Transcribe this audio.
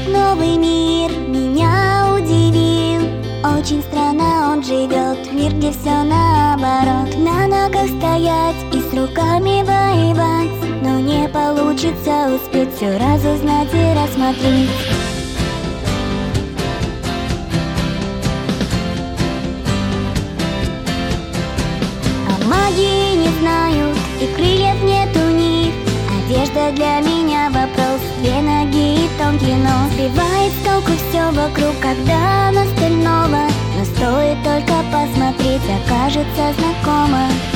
Новый мир меня удивил. Очень странно он живет, мир, где все наоборот. На ногах стоять и с руками воевать, но не получится успеть все разузнать и рассмотреть. А магии не знают и крыльев нет у них. Одежда для меня вопрос, две ноги и тонкий нос. Сбивает с толку все вокруг, когда она столь нова, но стоит только посмотреть, окажется знакома.